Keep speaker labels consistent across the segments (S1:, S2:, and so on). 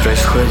S1: происходит?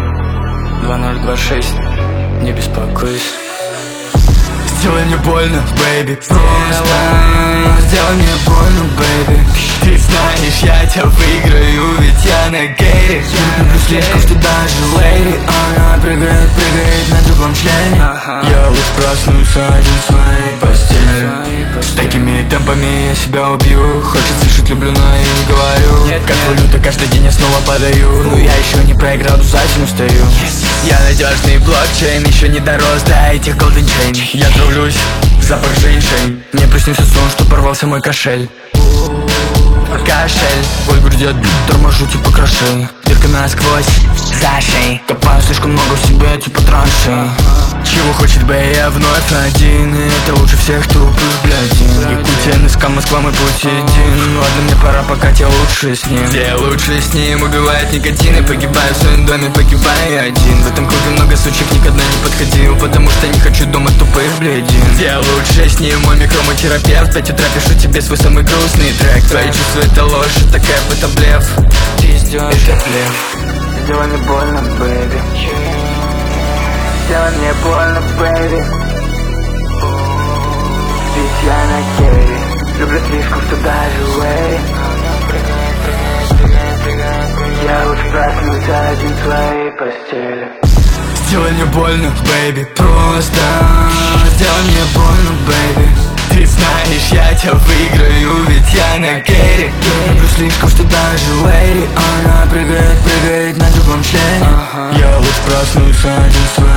S1: 2026, не беспокойся.
S2: Сделай мне больно, бэйби, просто сделай мне больно, бэйби. Ты знаешь, я тебя выиграю, ведь я на гейре. Люблю слишком, что даже лейди, она прыгает на другом члене. Я лучше проснусь один в своей постели. С такими темпами я себя убью. Хочет слышать, люблю, но я не говорю. Как валюта, каждый день я снова подаю. Но я еще не проиграл, за этим стою. Я надежный блокчейн, еще не дорос до этих golden chain. Я травлюсь, запах женщин. Мне приснился сон, что порвался мой кошель. Кашель, боль в груди, торможу типа кроши. Дырка насквозь, за шеей. Копаю слишком много в себе, типа траншей. Чего хочет Бэй, я вновь один. И это лучше всех тупых, блядь. Якутия, НСК, Москва, мой путь един. Ладно, мне пора, пока тебе лучше с ним. Где лучше с ним, убивает никотин. И погибаю в своем доме, погибаю я один. В этом клубе много сучек, никогда не подходил. Потому что не хочу дома тупых, блядин. Где лучше с ним, мой микроматерапевт. В 5 утра пишу тебе свой самый грустный трек. Твои чувства это ложь, это кэп, это блеф. Ты сделаешь это блеф. Сделай мне больно, бэйби. Сделай мне больно, бэйби. Ведь я на гейре. Люблю слишком, что даже лэри. Я лучше проснусь один в своей постели. Сделай мне больно, бэйби. Просто сделай мне больно, бэйби. Ты знаешь, я тебя выиграю, ведь я на гейре. Люблю слишком, что даже лэри. Она прыгает на другом члене. Я лучше проснусь один в своей